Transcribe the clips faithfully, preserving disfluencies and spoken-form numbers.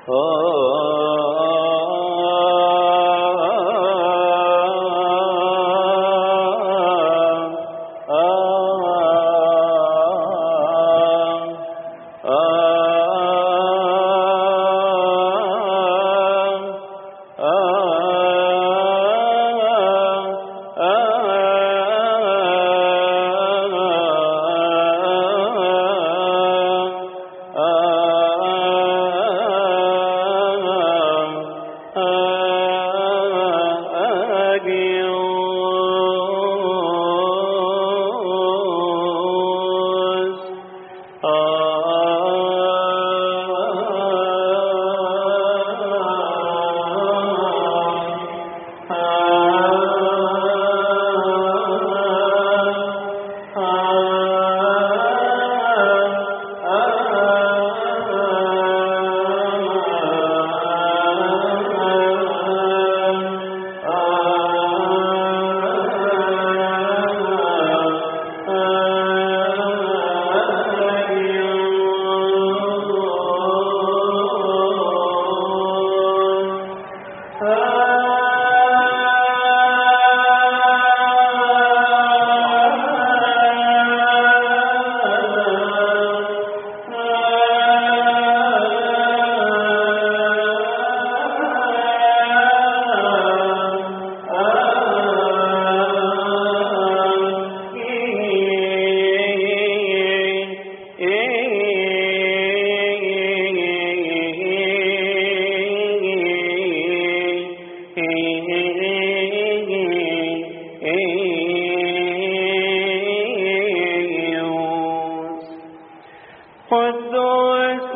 قدوس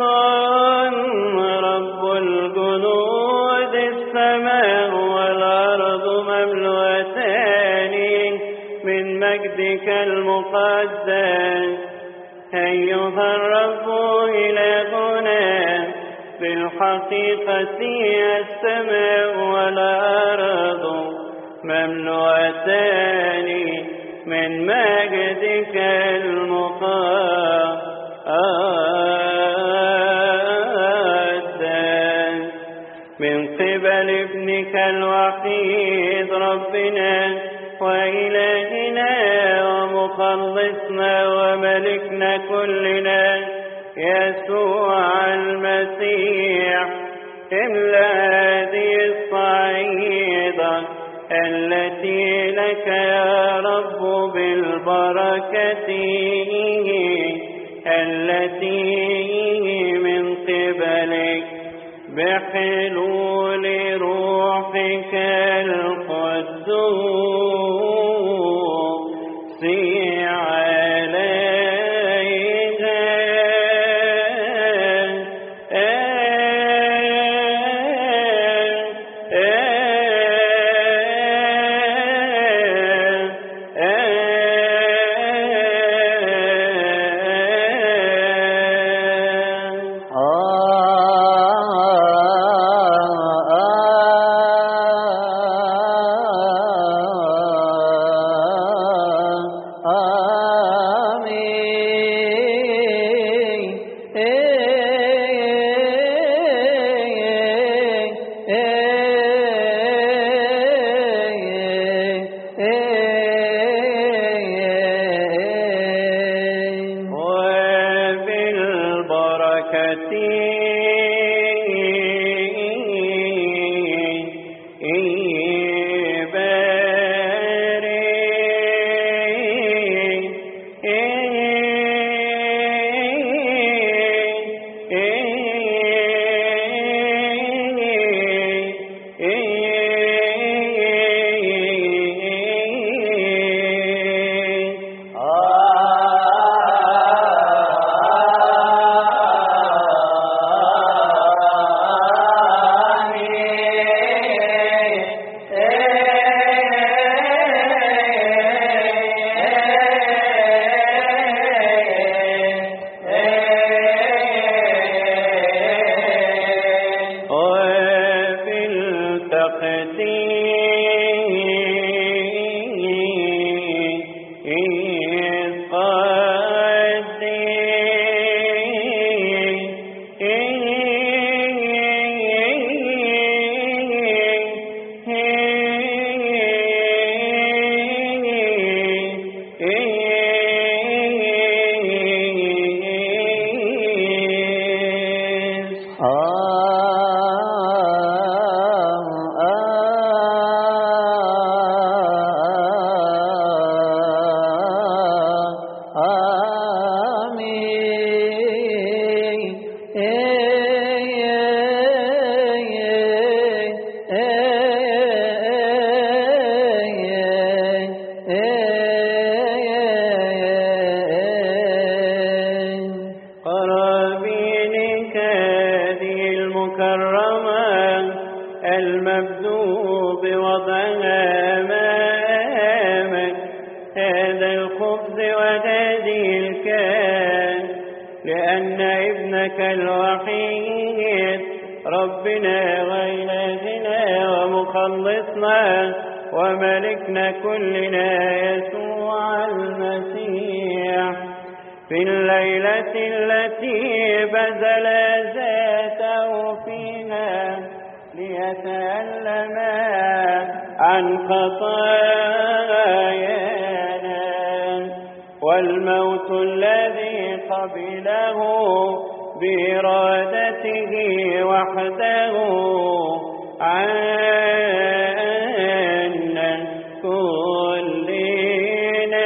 رب الجنود، السماء والأرض مملوءتان من مجدك المقدس. أيها الرب إلهنا، بالحقيقة السماء والأرض مملوءتان من مجدك المقدس. من قبل ابنك الوحيد ربنا وإلهنا ومخلصنا وملكنا كلنا يسوع المسيح، املأ هذه الصعيدة التي لك يا رب بالبركة التي من قبلك بحلول روحك القدوس عليها. قرابينك هذه المكرمة المبدوء بوضعها أمامك هذا الخبز وهذه الكاس لأن ابنك الوحيد ربنا وإلهنا ومخلصنا وملكنا كلنا يسوع المسيح في الليلة التي بذل ذاته فيها ليتألم عن خطايانا والموت الذي قبله بإرادته وحده عنا كلنا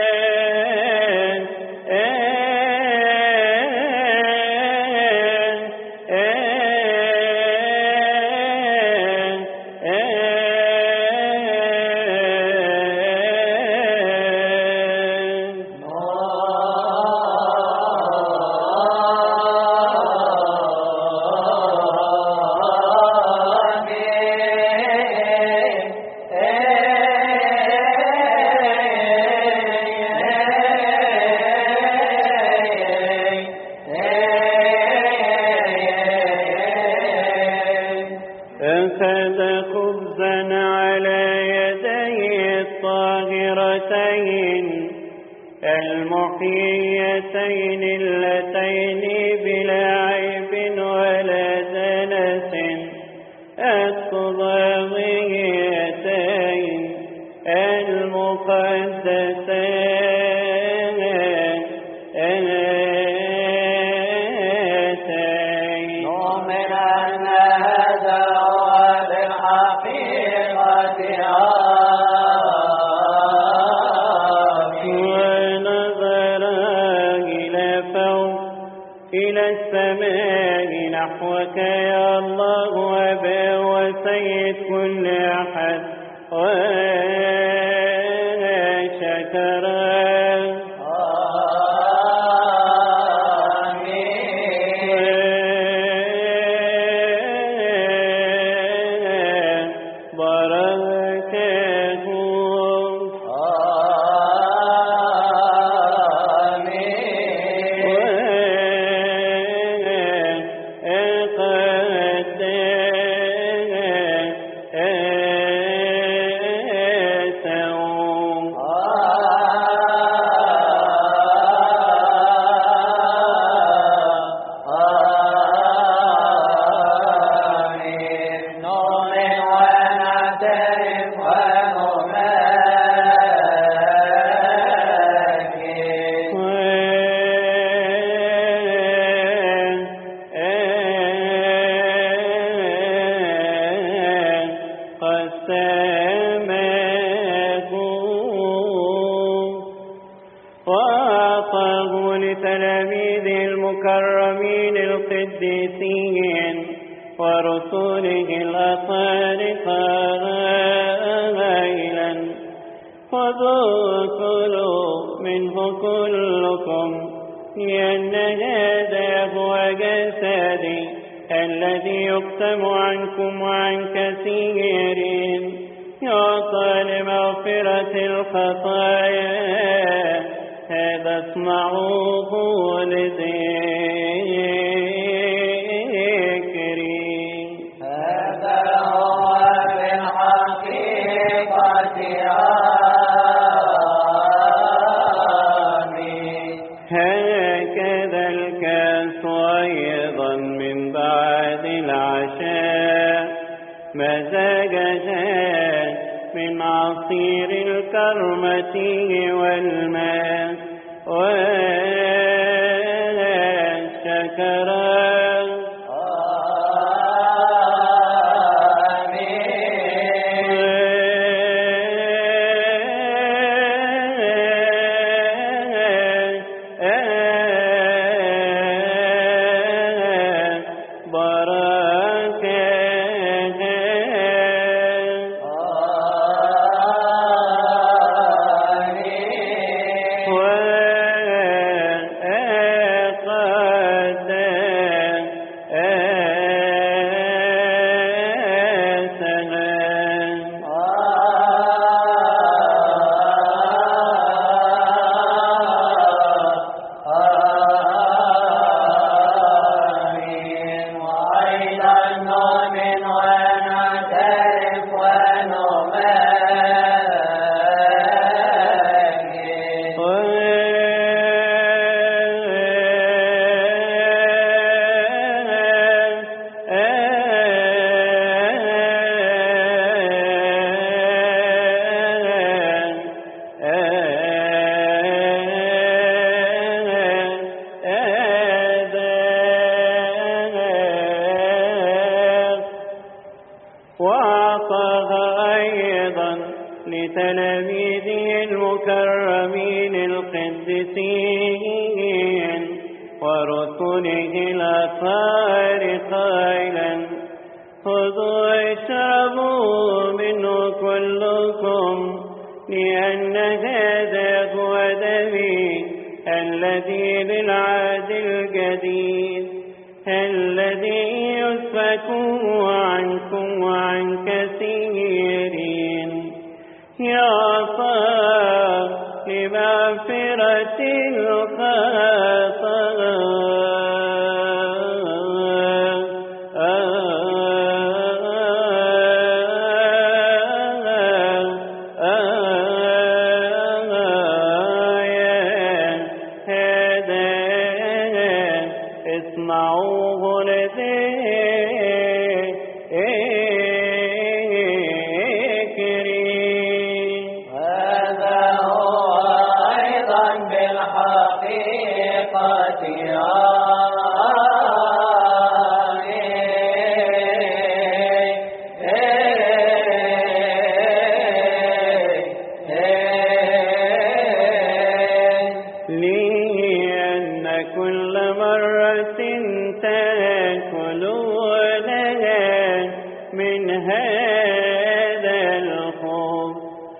أخذ خبزا على يديه الطاهرتين المحييتين اللتين بلا عيب ولا دنس الطاغيتين المقدسين نؤمن أن هذا هو بالحقيقة ونظر إلى فوق إلى السماء نحوك يا الله أبا وسيد كل أحد وشكر وأعطاه لتلاميذه المكرمين القديسين ورسوله الأطارقة غائلا خذوا كلوا منه كلكم لأن هذا هو جسدي الذي يقسم عنكم وعن كثيرين يعطى لمغفرة الخطايا هذا اصنعوه لذكري. هذا هو بالحقيقة آمين. هكذا الكاس أيضا من بعد العشاء مزاجها من عصير الكرمة والماء وشكر وأعطاها أيضا لتلاميذه المكرمين القديسين ورسله الأطهار قائلا: خذوا واشربوا منه كلكم، لأن هذا هو دمي الذي للعهد الجديد الذي يسفك عنكم وعن كثيرين، يعطى لمغفرة اسمعوه لذكري. هذا هو أيضا بالحقيقة لأن كل مرة تأكلونها من هذا الخبز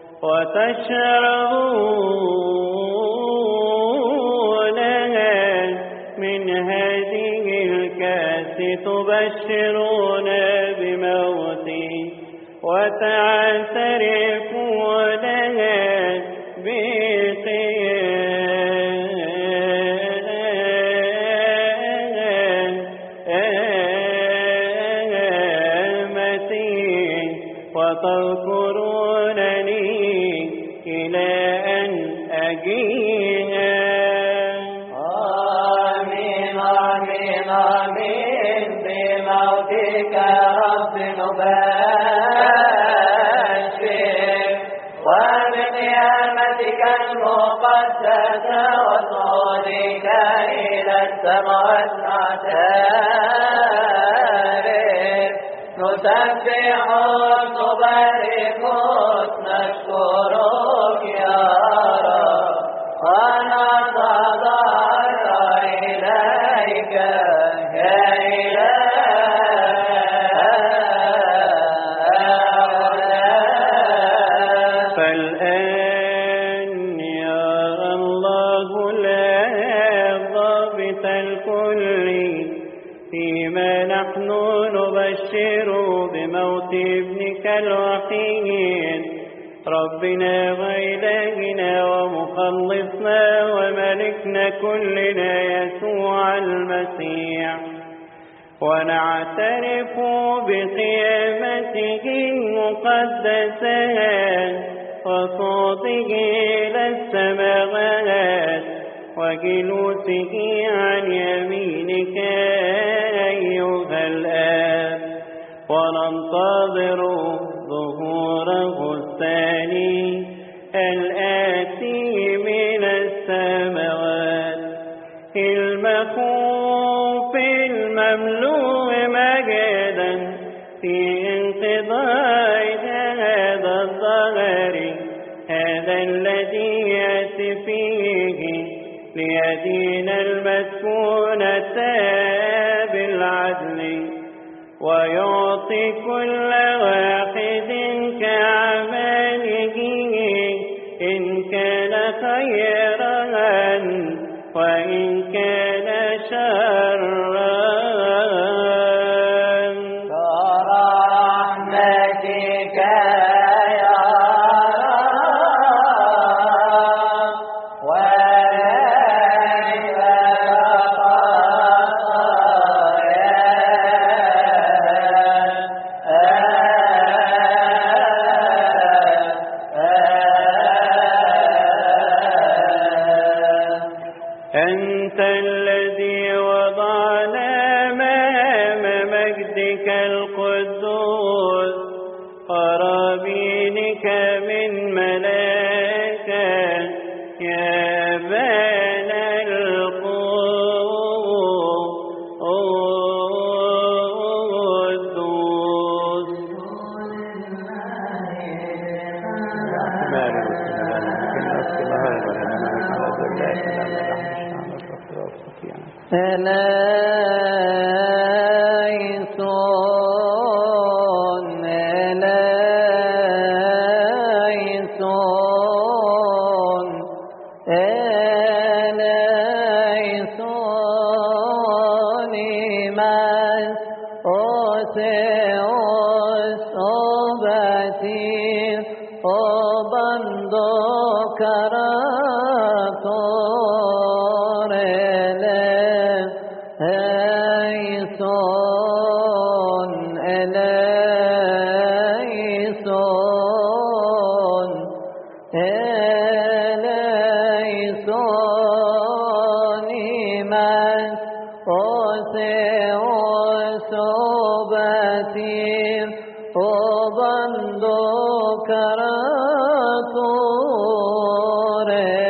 وتشربونها من هذه الكأس تبشرون بموتي وتعترفونها وتذكرونني إلى أن أجيء. آمين آمين آمين. بموتك رب نبشر وبقيامتك المقدسة وصعودك إلى السماوات نعترف، نسبح ونبارك نشكرك يا رب ونتضرع إليك يا إله. فالآن يا الله لا ضابط الكل فيما نحن نبشر بموت ابنك الوحيد ربنا وإلهنا ومخلصنا وملكنا كلنا يسوع المسيح، ونعترف بقيامته المقدسة وصعوده إلى السماوات وجلوسه عن يمينك أيها الآب، وننتظر ظهوره الثاني الآتي من السماوات المخوف المملوء مجدا في انقضاء هذا الظهر، هذا الذي يأتي فيه ليدين المسكونة بالعدل ويعطي كل واحد كعمله إن كان خيرا وإن كان شرا برحمتك يا رب وليس أنت الذي وضعنا أمام مجدك القدوس قرابينك من ملائكة يا بني القدوس. إليسون إليسون إليسون إيمان أوسيوس أوباتين أوبندو كراتور إليسون إليسون إليسون إيمان أوسيوس أوباتين أوبندو كراتور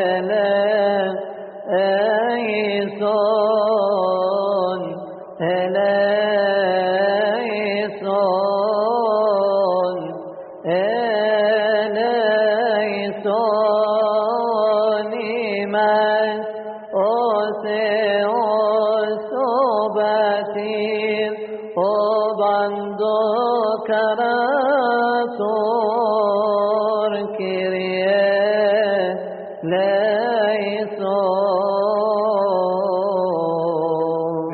إليسون إليسون إليسون إيمان أوسيوس أوباتين أوبندو كراتور كيريه ليسون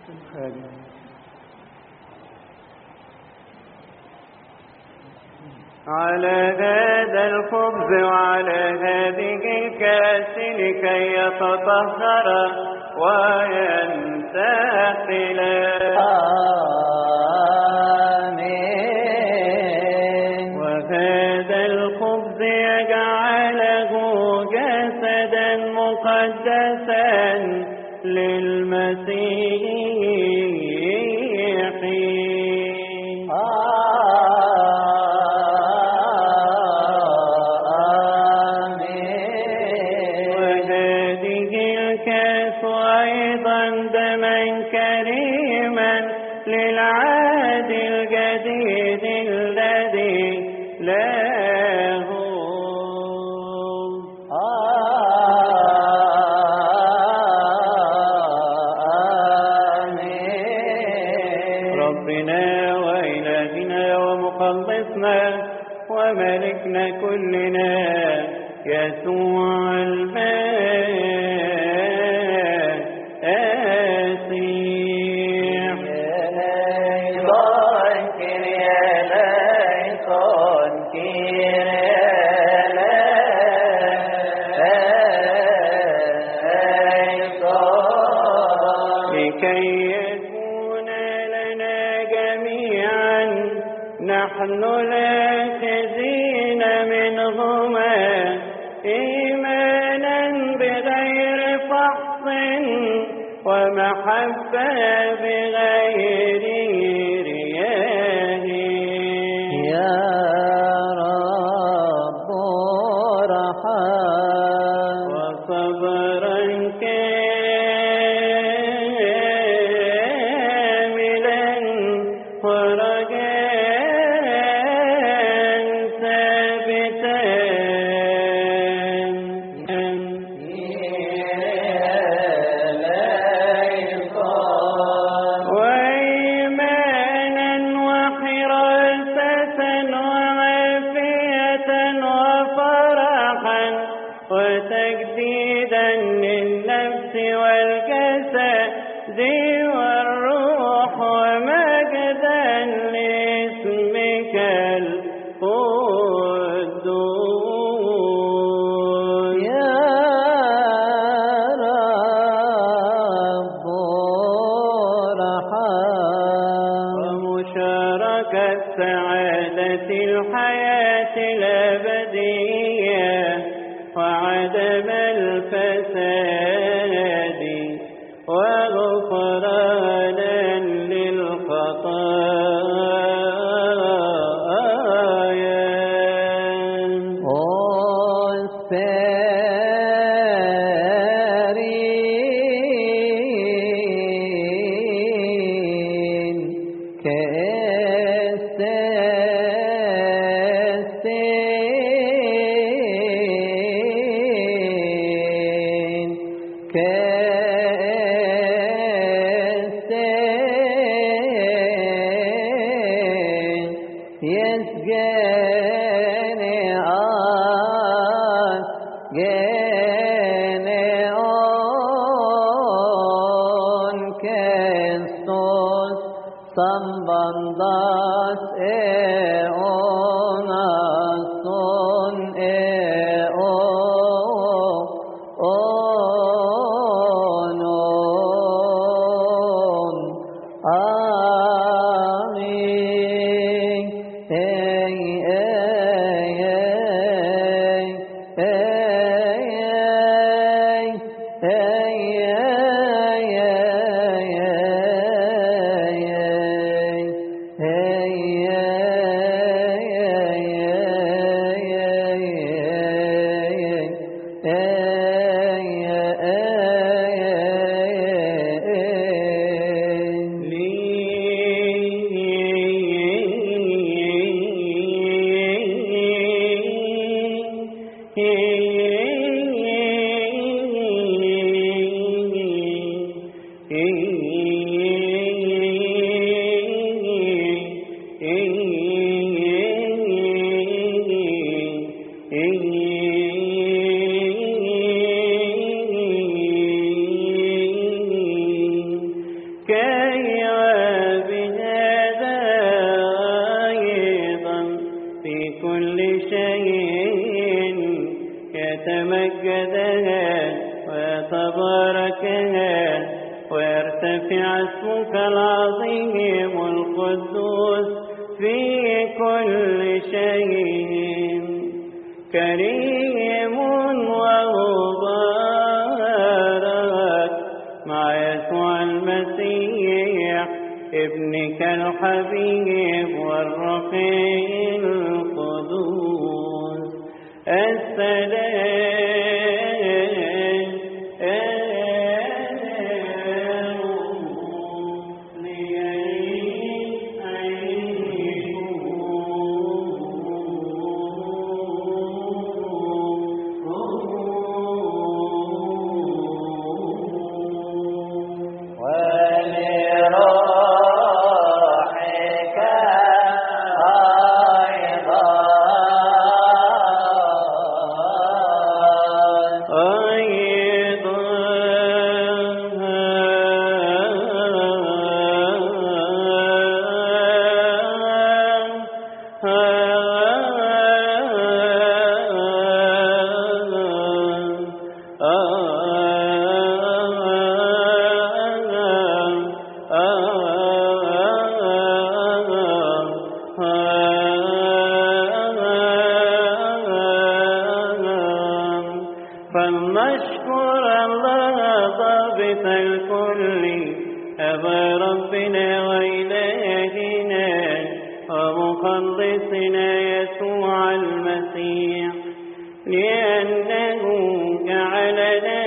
على هذا الخبز وعلى هذه الكأس لكي يتطهر وينتقل. آمين. وهذا الخبز يجعله جسدا مقدسا للمسيح. للعهد الجديد الذي له آمين. ربنا وإلهنا ومخلصنا وملكنا كلنا يسوع نحن الآخذين منهما إيمانا بغير فحص ومحبة بغير رياء. يا رب رحم وصبرا كاملا ورجاء وتجديدا للنفس والجسد والروح ومجدا لاسمك القدوس. يا رب رحم ومشاركة سعادة الحياة الأبدية وعدم الفساد وغفرانا للخطايا. والسارين يسجني آن جني آن كستوس سنبنداس اون استون اون اون آمين. كان وارتفع اسمك العظيم القدوس في كل شيء. كريم ومبارك مع يسوع المسيح ابنك الحبيب والرفيع القدوس. السلام فلنشكر الله ضابط الكل أبا ربنا وإلهنا ومخلصنا يسوع المسيح، لأنه جعلنا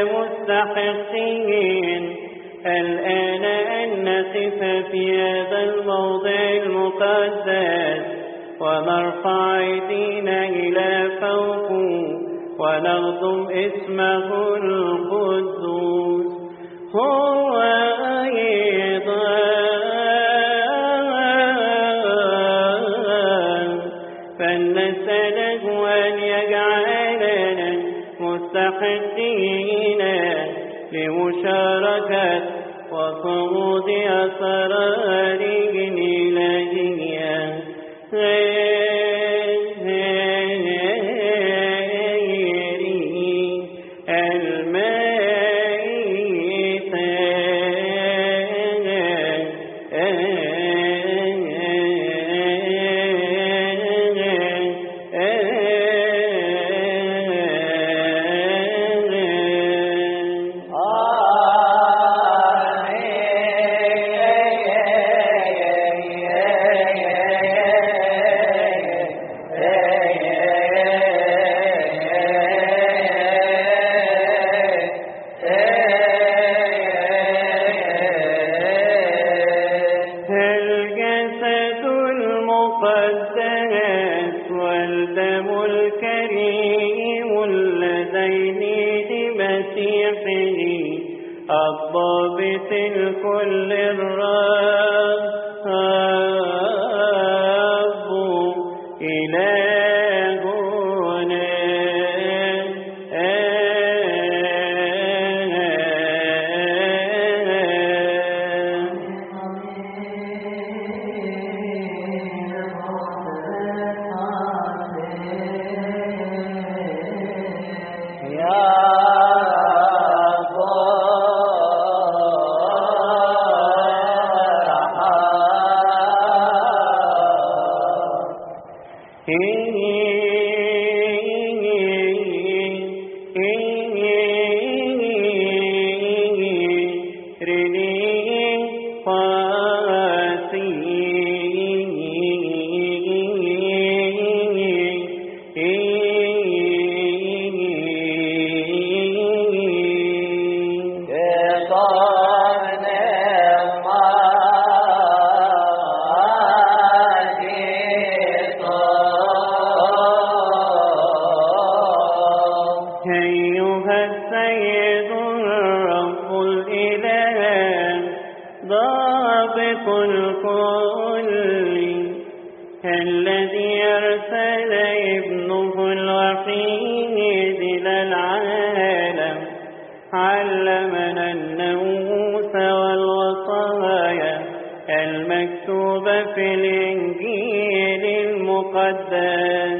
مستحقين الآن أن نقف في هذا الموضع المقدس ونرفع أيدينا إلى فوق ونخدم اسمه القدوس. هو أيضا فلنسأله أن يجعلنا مستحقين لمشاركة وصمود أسراره الإلهية والدم الكريم اللذين لمسيحه الضابط الكل الرب إلهنا. أيها السيد الرب الإله ضابط الكل الذي أرسل ابنه الوحيد إلى العالم، علمنا الناموس والوصايا المكتوبة في الإنجيل المقدس،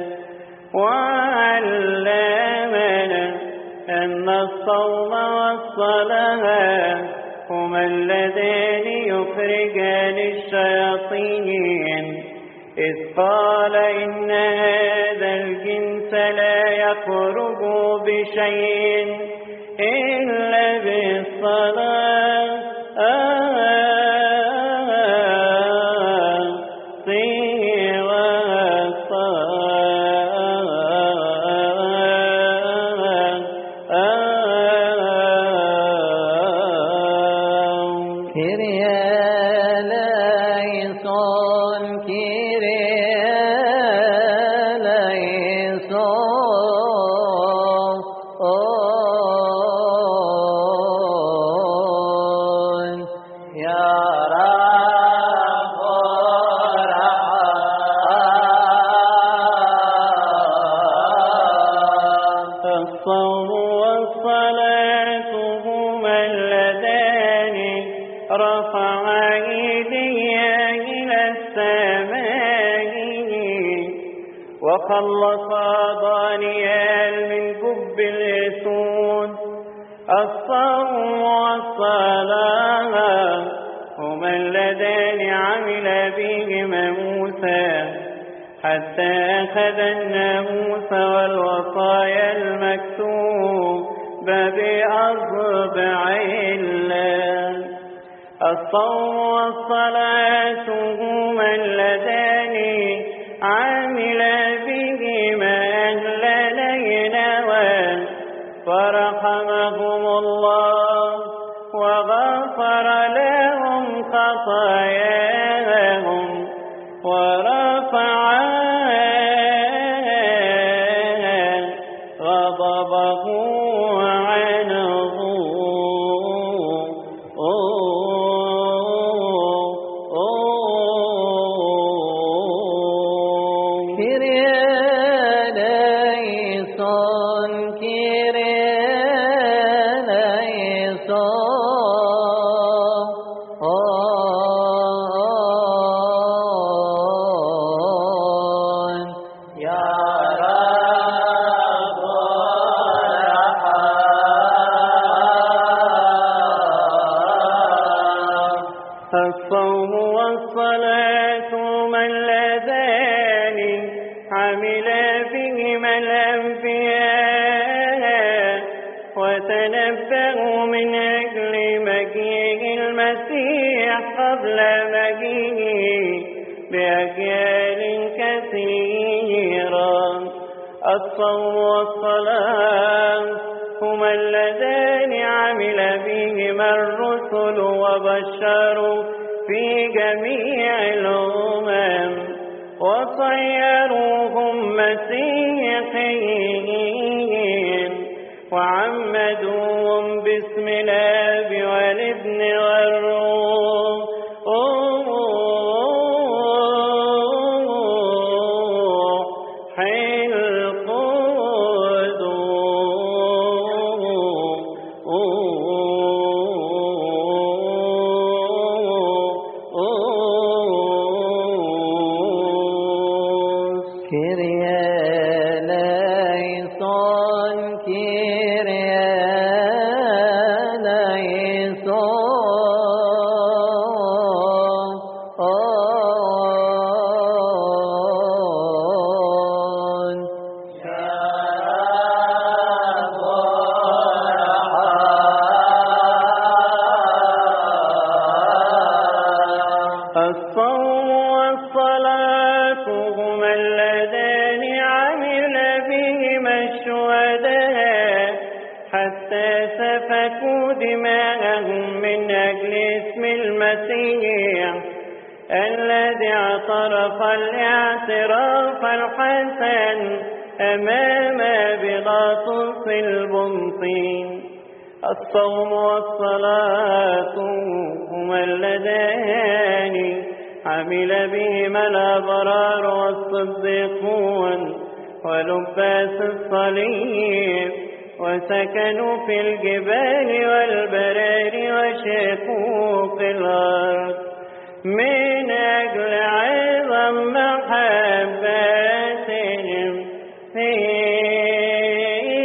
وعلمنا أن الصوم والصلاة هما اللذان يخرجان الشياطين إذ قال إن هذا الجنس لا يخرج بشيء إلا بالصلاة وخلص دانيال من جب الأسود. الصوم والصلاة هما اللذان عمل بهما موسى حتى أخذ الناموس والوصايا المكتوبة بأصبع الله. الصوم والصلاة هما اللذان عمل بهما أهل نينوى فرحمهم الله وغفر لهم خطاياهم ورفع غضبه عنهم. الصوم والصلاة هما اللذان عمل بهما الأنبياء وتنبأوا من أجل مجيء المسيح قبل مجيئه بأجيال كثيرة. الصوم والصلاة هما اللذان عمل بهما الرسل وبشروا في جميع الأمم وصيروهم مسيحيين وعمدوهم باسم الآب والابن والروح الصوم والصلاة هما اللذان عمل بهما الشهداء حتى سفكوا دماءهم من أجل اسم المسيح الذي اعترف الاعتراف الحسن أمام بيلاطس البنطي. الصوم والصلاة هما اللذان عمل بهما الأبرار والصديقون ولباس الصليب وسكنوا في الجبال والبرار وشقوق الأرض من أجل عظم محبتهم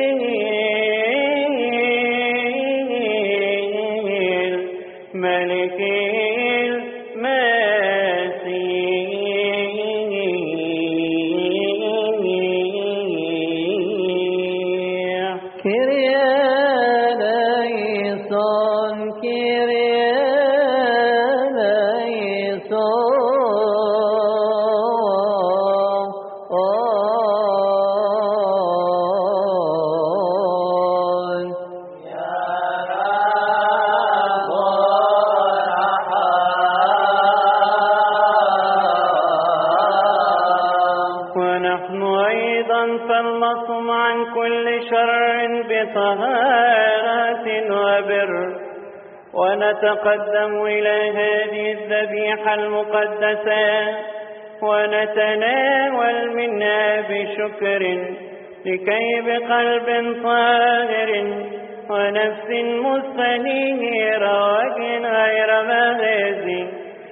ملك فلنصم عن كل شر بطهارة وبر، ونتقدم إلى هذه الذبيحة المقدسة ونتناول منها بشكر، لكي بقلب طاهر ونفس مستنيرة وجه غير مغازي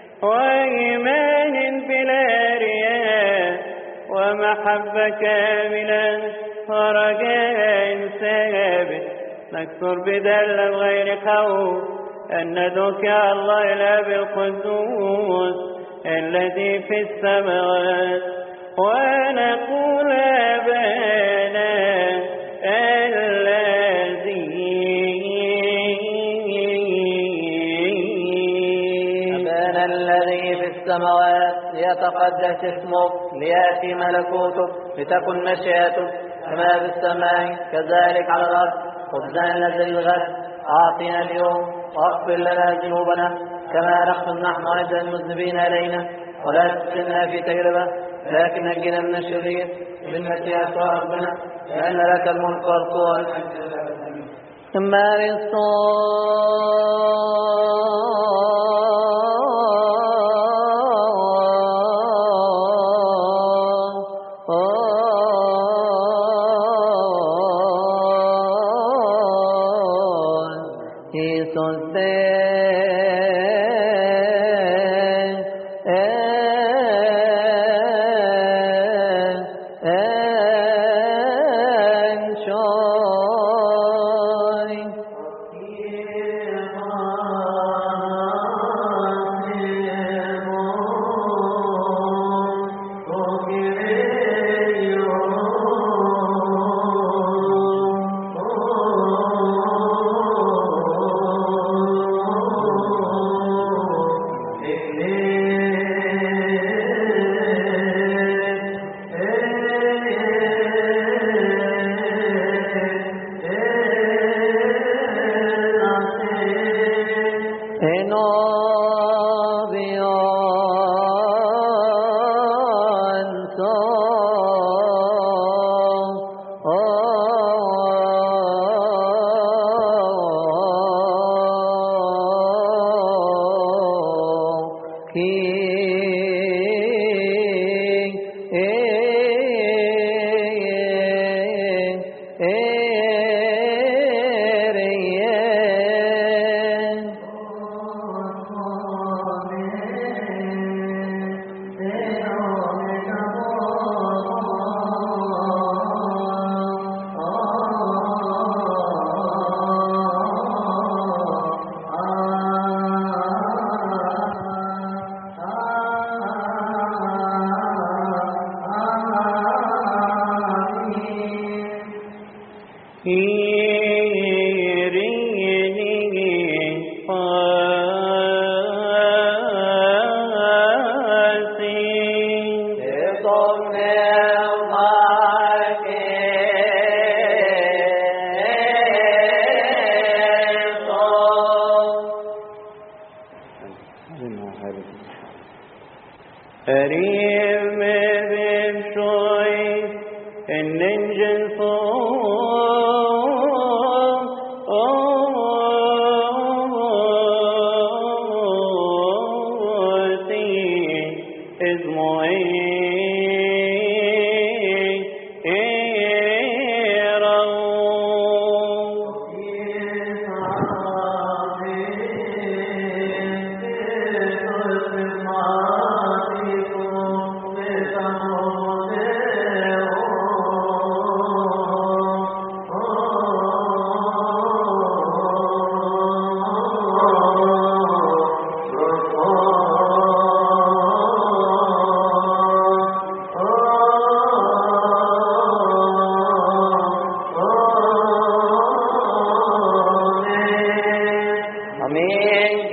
وإيمان بلا رياء ومحبة كاملة ورجاء ثابت نكثر بدل غير خوف أن ندعوك يا الله الآب القدوس الذي في السماوات ونقول أبانا الذي أبانا الذي في السماوات ليتقدس اسمك، ليأتي ملكوتك، لتكن مشيئتك كما في السماء كذلك على الأرض. خبزنا الذي الغد أعطنا اليوم، واغفر لنا ذنوبنا كما نغفر نحن أيضا المذنبين إلينا، ولا تدخلنا في تجربة لكن نجنا من الشرير بالمسيح يسوع ربنا، لأن لك الملك والقوة ثم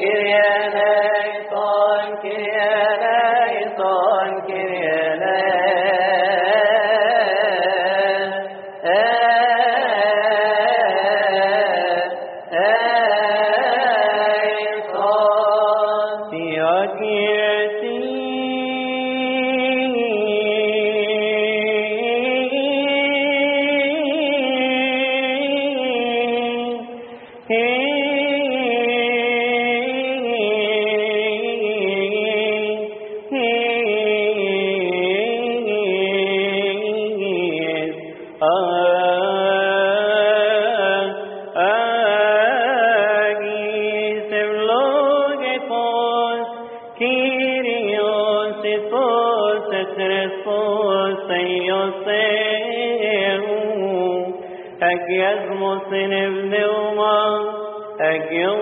Kyrieleison, Kyrieleison, Kyrieleison. Agiasmos in evneuma, agium,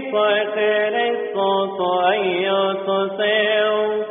soy Cristo, soy yo, tu seu,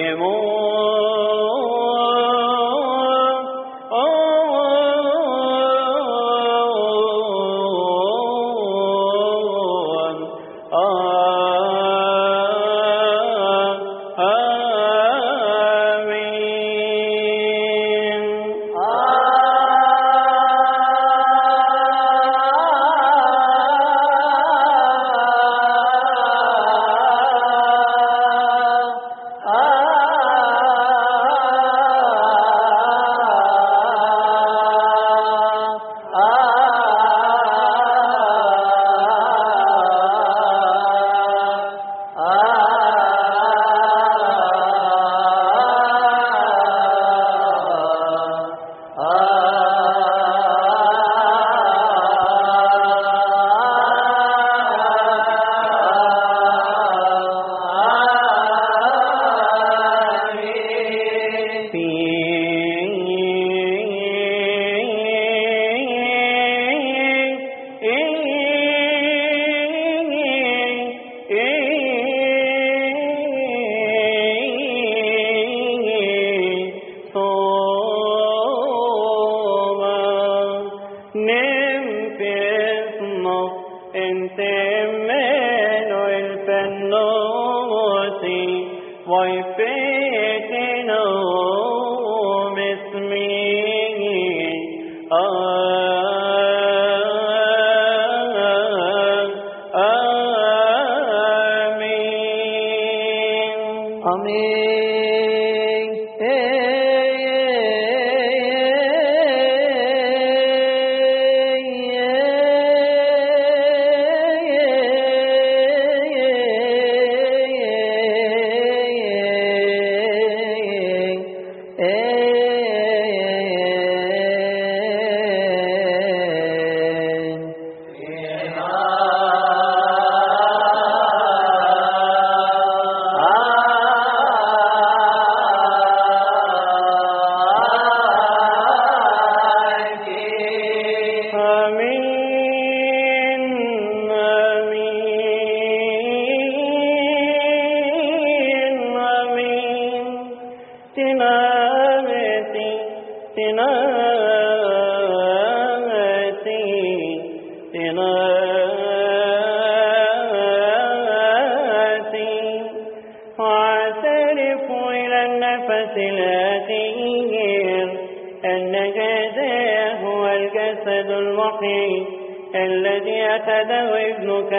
الذي أخذه ابنك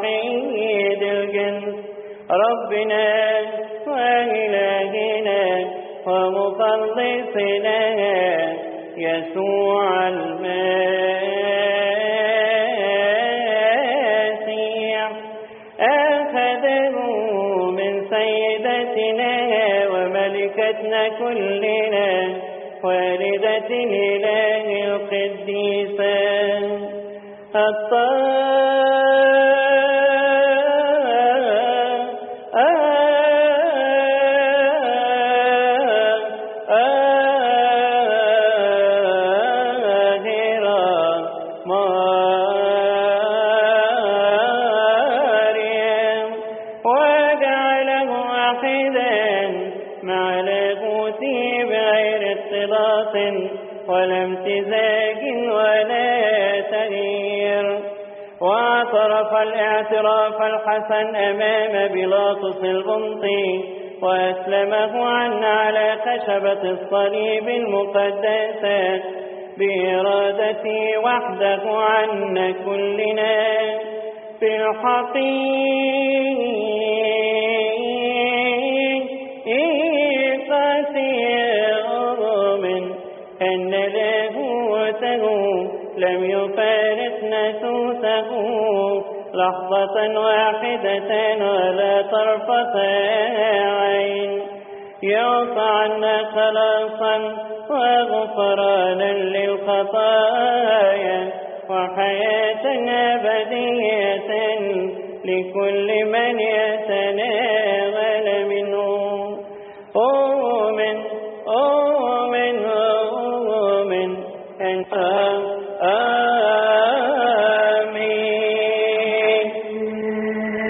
الوحيد الجنس ربنا وإلهنا ومخلصنا يسوع المسيح، أخذه من سيدتنا وملكتنا كلنا والدة الإله القديسة مريم، وجعله واحدا مع لاهوته بغير اختلاط ولا امتزاج ولا تغيير، واعترف الاعتراف الحسن أمام بيلاطس البنطي وأسلمه عنا على خشبة الصليب المقدسة بإرادته وحده عنا كلنا في الحقيقة يؤمن أن لاهوته لم يفارق ناسوته لحظة واحدة ولا طرفة عين، يعطى عنا خلاصا وغفرانا للخطايا وحياة أبدية لكل من يتناول منه. آمين آمين آمين آمين.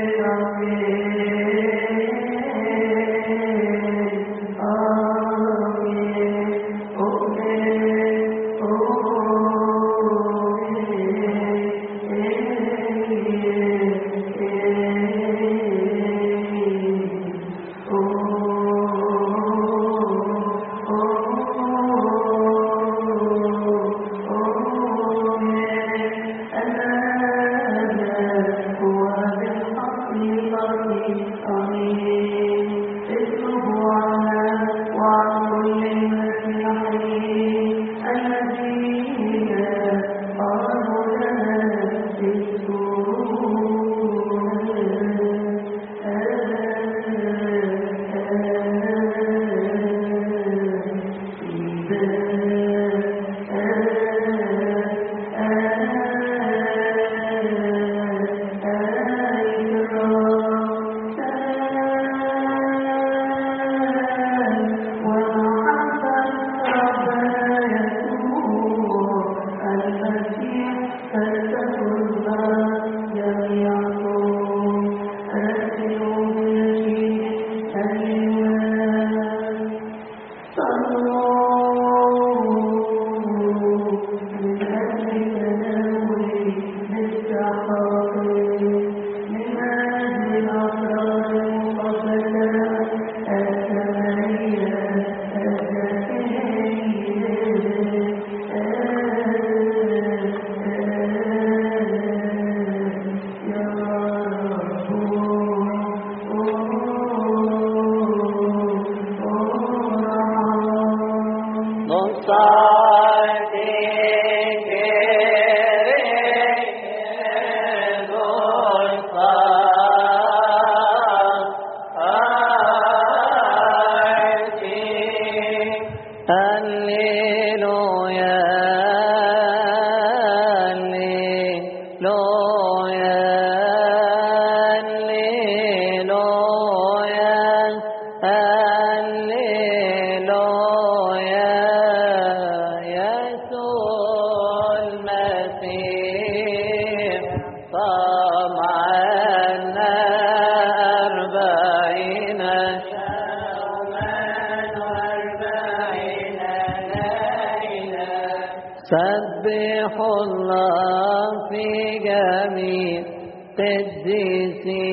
سبح الله في جميع قديسي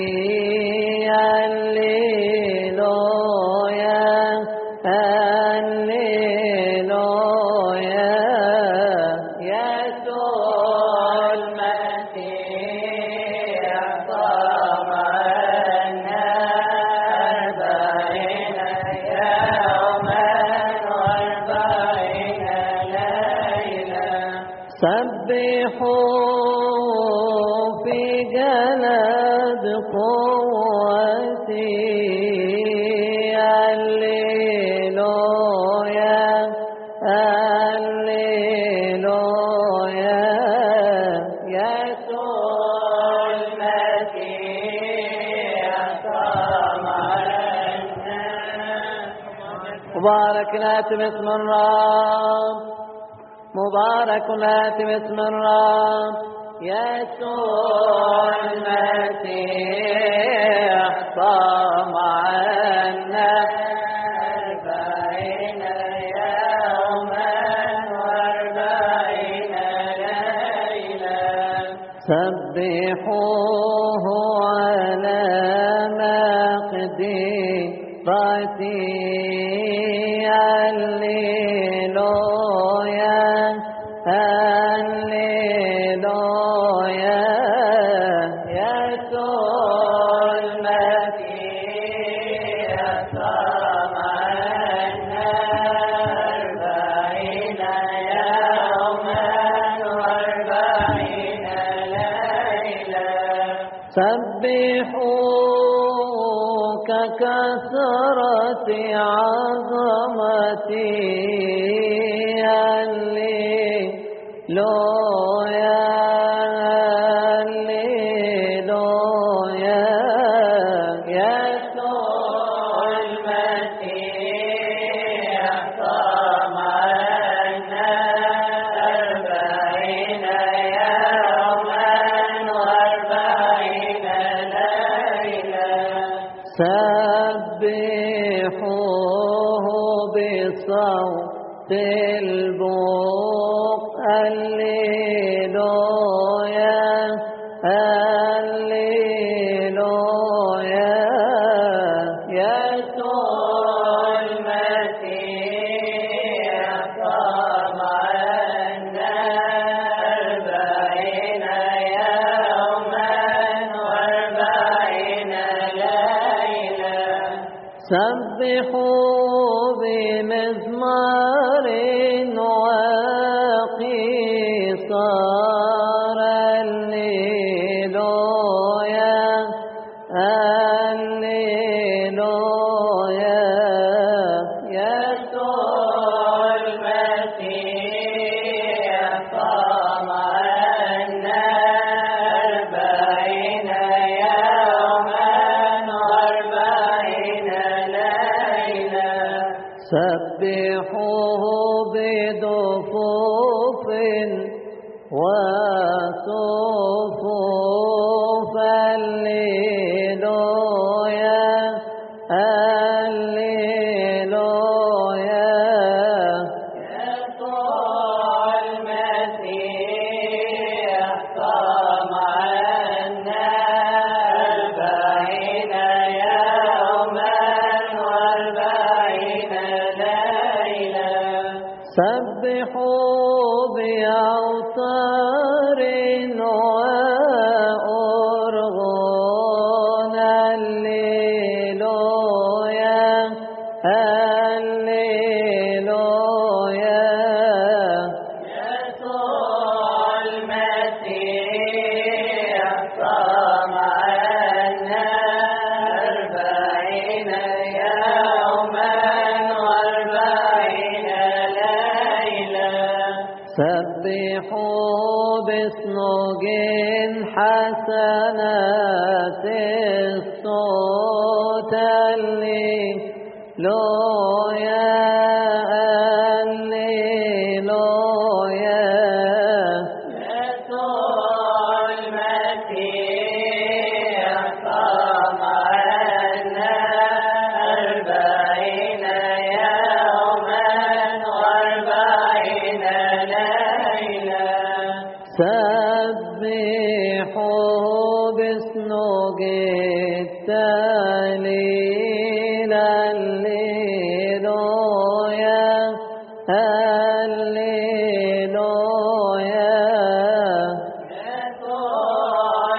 هللويا هللويا يسوع المسيح طمعنا أربعين يوما وأربعين ليلة سبحوا في جلد قوتي هللويا هللويا يسوع المسيح طمعنا مبارك ناتم اسم الرب مبارك ناتم اسم الرب يسوع المسيح طمعنا أربعين يوما وأربعين ليلة سبحوه على مقدرته هللويا هللويا يسوع المسيح طمعنا أربعين يوما وأربعين ليلة سبحوا ككثرة عظمتي هللويا هللويا يسوع المسيح طمعنا أربعين يوما وأربعين ليلة سبحوه بصوت البوق هللويا هللويا يسوع المسيح طمعنا أربعين يوما وأربعين ليلة سبحوا بمزمار وقصار هللويا هللويا يسوع المسيح طمعنا أربعين يوما وأربعين ليلة سبحوه بدفوف وصفوف هللويا هللويا يسوع المسيح طمعنا أربعين يوما وأربعين ليلة سبحوا بأوتار وأرغون هللويا هللويا يسوع المسيح طمعنا أربعين يوما وأربعين ليلة سبحوا بصنوج حسنات الصوت هللويا هللويا يسوع المسيح طمعنا أربعين يوما وأربعين ليلة التهليل هللويا هللويا يسوع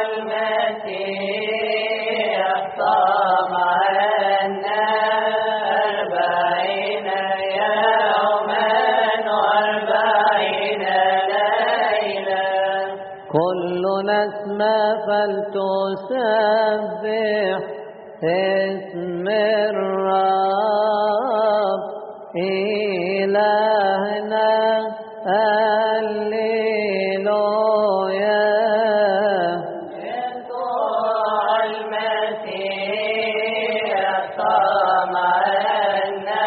المسيح صام عنا أربعين يوما وأربعين ليلة كل نسمة فلتسبح اسم الرب إلهنا هللويا يسوع المسيح صام عنا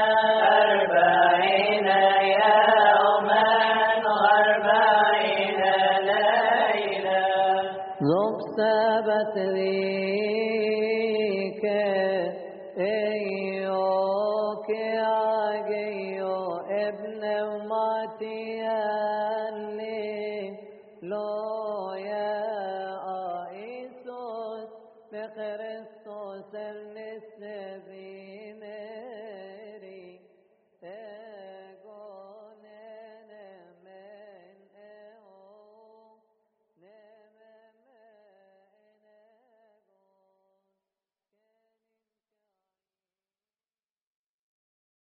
أربعين يوما وأربعين ليلة ذوق سبت ليك ايوك عجيو ابن ماتيا